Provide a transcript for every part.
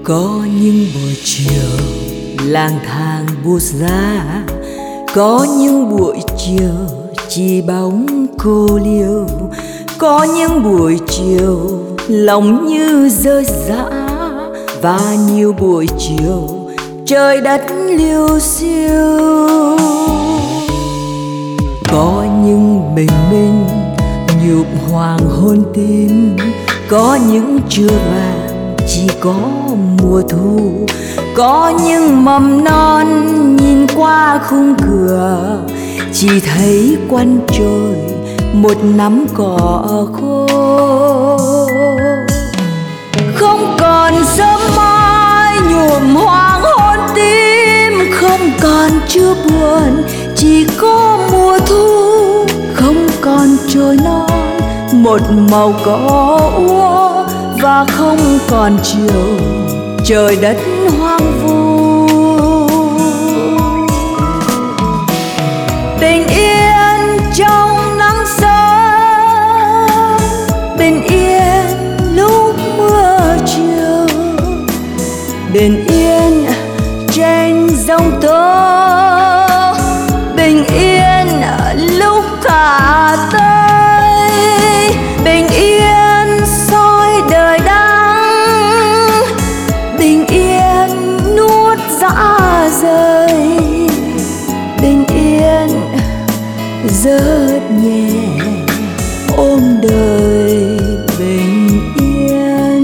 Có những buổi chiều lang thang buốt giá, có những buổi chiều chỉ bóng cô liêu, có những buổi chiều lòng như rơi rã, và nhiều buổi chiều trời đất liêu xiêu. Có những bình minh nhụp hoàng hôn tim, có những trưa vàng chỉ có mùa thu, có những mầm non nhìn qua khung cửa chỉ thấy quanh trôi một nắm cỏ khô. Không còn sớm mai nhuộm hoàng hôn tim, không còn chưa buồn chỉ có mùa thu, không còn trôi non một màu cỏ úa, và không còn chiều trời đất hoang vu. Bình yên trong nắng sớm, bình yên lúc mưa chiều, bình yên trên dòng tố, bình yên lúc thả tay, bình yên soi đời đắng, bình yên nuốt dã rời, bình yên rất nhẹ ôm đời bình yên.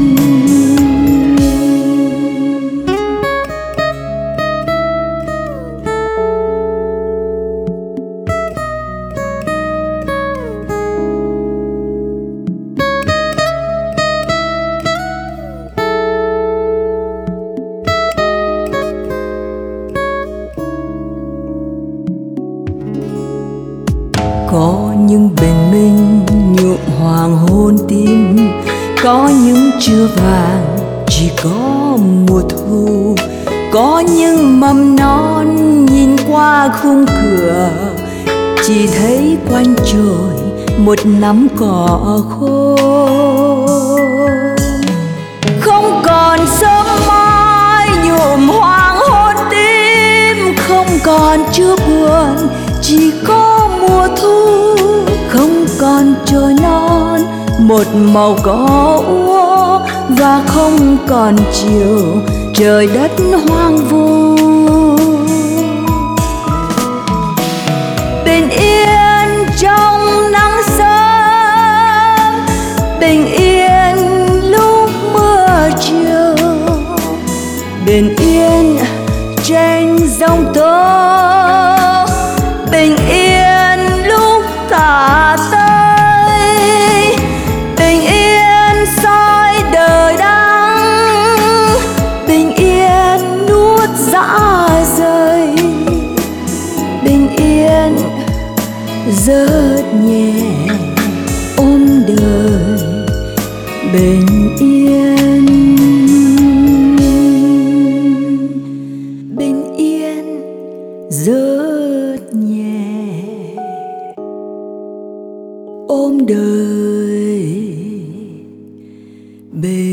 Có những bình minh nhuộm hoàng hôn tim, có những trưa vàng chỉ có mùa thu, có những mầm non nhìn qua khung cửa chỉ thấy quanh trôi một nắm cỏ khô. Không còn sớm mai nhuộm hoàng hôn tim, không còn chưa buồn chỉ có mùa thu, không còn trôi non một màu cỏ úa, và không còn chiều trời đất hoang vu. Bình yên trong nắng sớm, bình yên lúc mưa chiều, bình yên trên dòng tố, bình yên lúc thả tay, bình yên soi đời đắng, bình yên nuốt dã rời, bình yên rất nhẹ ôm đời bình yên. Bình yên rất nhẹ ôm đời bình